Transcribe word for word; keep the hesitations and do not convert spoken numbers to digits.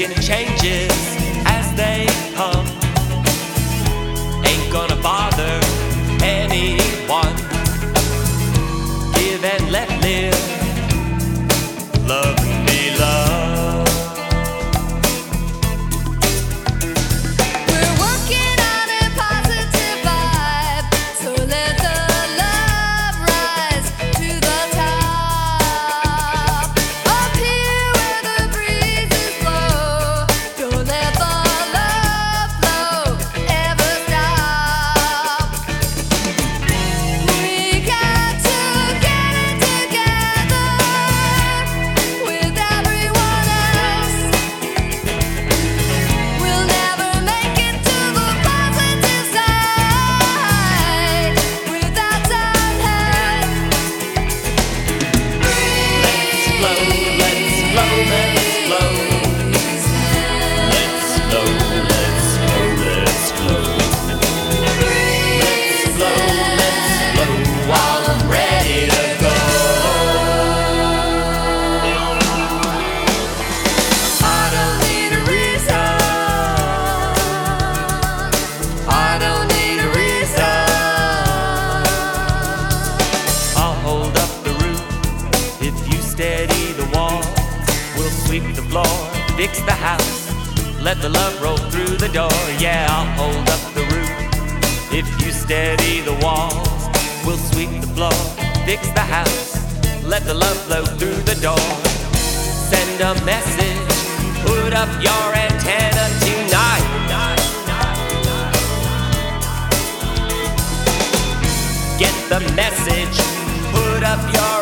making changes as they come. Ain't gonna bother anyone. Give and let live. Love and be loved. We're working on a positive vibe, so let the love rise to the top. Up here where the breezes blow, don't let the love flow ever stop. We got to get it together with everyone else. We'll never make it to the positive side without some help. Let's flow, let's flow, let's flow. Let's flow, let's flow, let's flow. Let's flow, let's flow. I'm ready to go. I don't need a reason. I don't need a reason. I'll hold up the roof if you steady the wall. We'll sweep the floor, fix the house. Let the love roll through the door. Yeah, I'll hold up the roof if you steady the walls. We'll sweep the floor, fix the house. Let the love flow through the door. Send a message, put up your antenna tonight. Get the message, put up your